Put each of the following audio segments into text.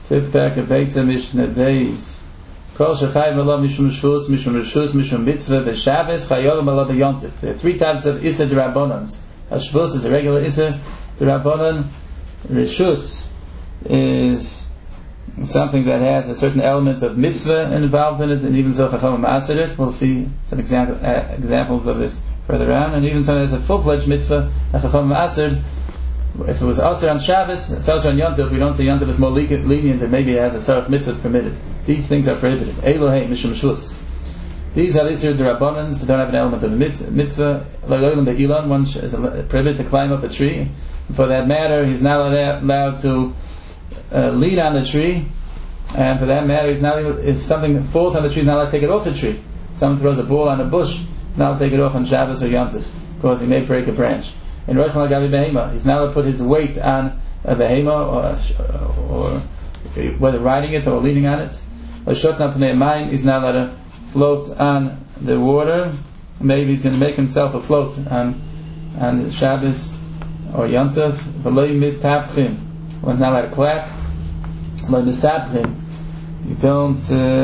Fifth parak of Beitza Mishnah Beis. Kol shechayim alav mishum shvus, mishum rishus, mishum mitzvah, v'shabbos chayim alav yontif. There are three types of Issa D'Rabbanans. Shvus is a regular Issa D'Rabbanan. Rishus is something that has a certain element of mitzvah involved in it, and even so Chachamim ma'asir it. We'll see some examples of this further on. And even so, there's a full-fledged mitzvah that Chachamim ma'asir. If it was Asr on Shabbos, it's Asr on Yom Tov. We don't say Yom Tov is more lenient, and maybe it has a sarach mitzvah that's permitted. These things are prohibited. Elohei mishum shvus. These are Isser D'Rabbanans. They don't have an element of a mitzvah. Like Olam Be'ilan, one is prohibited to climb up a tree. For that matter, he's not allowed to lean on the tree, and for that matter, he's not able, if something falls on the tree, he's not allowed to take it off the tree. Someone throws a ball on a bush, he's not allowed to take it off on Shabbos or Yom Tov, because he may break a branch. In Rosh Hashanah Behema, he's not allowed to put his weight on a behema, or whether riding it or leaning on it. Or Shotna Pnei Mayim, he's not allowed to float on the water. Maybe he's going to make himself afloat on Shabbos or Yom Tov. V'lo mitapchim, one's not allowed to clap. Lo misabchim, you don't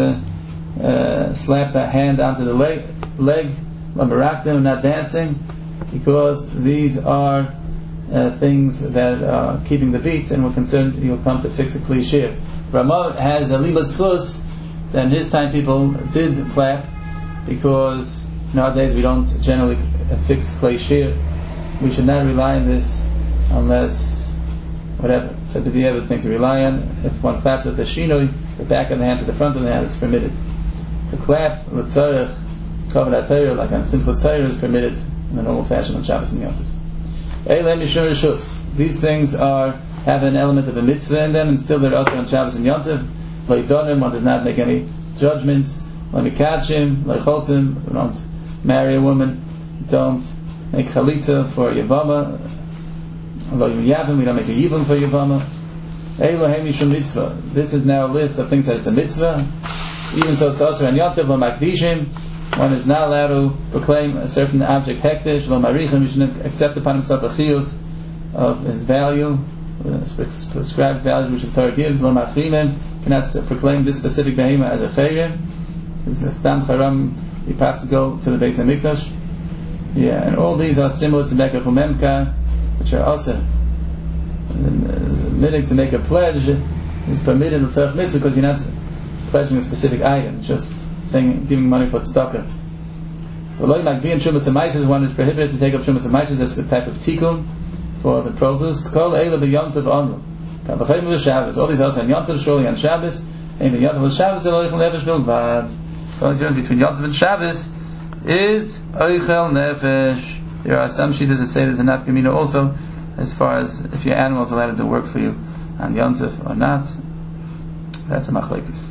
slap the hand onto the leg. Lo merakdim, not dancing, because these are things that are keeping the beats, and we're concerned you'll come to fix a kli shir. Ramah has a libas chus. Then in his time people did clap, because nowadays we don't generally fix kli shir. We should not rely on this unless whatever. So the other thing to rely on, if one claps with the shinoi, the back of the hand to the front of the hand is permitted. To clap l'tzarech kavod HaTorah, like on simplest Torah, is permitted in the normal fashion on Shabbos and Yom Tov. Eilei mishum rishus. These things have an element of a mitzvah in them, and still they're also on Shabbos and Yom Tov. Lo yidonim, one does not make any judgments. Lo mikachim, lo yicholzim, we don't marry a woman. Don't make chalitza for Yavama. Lo yavim, we don't make a yibum for Yavama. Elohei mishum mitzvah. This is now a list of things that it's a mitzvah. Even so, it's also on Yom Tov, lo makdishim. One is not allowed to proclaim a certain object hektish. Lo marichim, he shouldn't accept upon himself a chiyuv of his value, prescribed values which the Torah gives. Lo machrimim, cannot proclaim this specific behema as a chayrim. This is stam charam, he has to go to the Beis HaMikdash. Yeah, and all these are similar to Mekach u'Memka, which are also admitting to make a pledge is permitted in the Tzarech Mitzvah, because you're not pledging a specific item, just saying, giving money for tzedakah. One is prohibited to take up Shumas HaMaises. That's the type of tikkun for the produce. All these also on Yom Tov, surely on Shabbos. And the Yom Tov Shabbos, the only difference between Yom Tov and Shabbos is Oichel Nefesh. There are some shittas that say there's a nafkamina also, as far as if your animal is allowed to do work for you on Yom Tov or not. That's a machlokes.